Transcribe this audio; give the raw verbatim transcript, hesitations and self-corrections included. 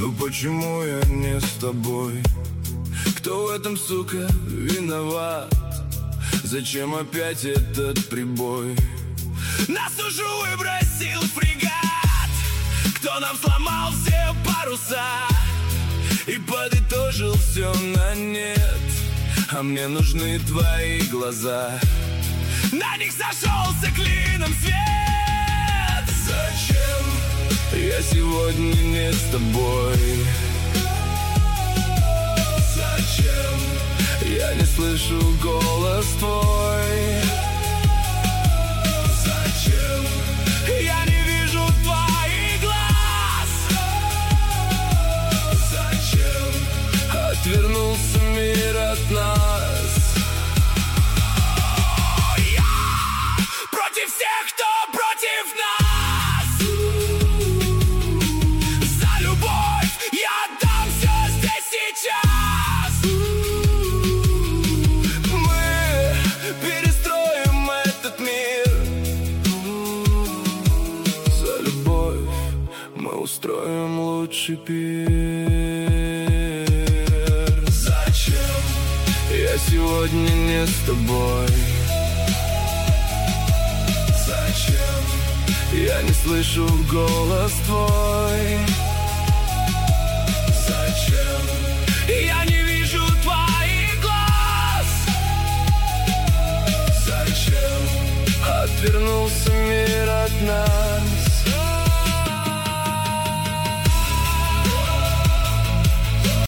Но почему я не с тобой? Кто в этом, сука, виноват? Зачем опять этот прибой? Нас уже выбросил фрегат, кто нам сломал все паруса и подытожил все на нет. А мне нужны твои глаза, на них сошелся клином свет. Зачем я сегодня не с тобой? Зачем я не слышу голос твой? Зачем я не вижу твоих глаз? Зачем отвернулся мир от нас? Я против всех, кто против нас. За любовь я отдам все здесь сейчас. Мы перестроим этот мир. За любовь мы устроим лучший пир. Зачем я сегодня не с тобой? Зачем я не слышу голос твой?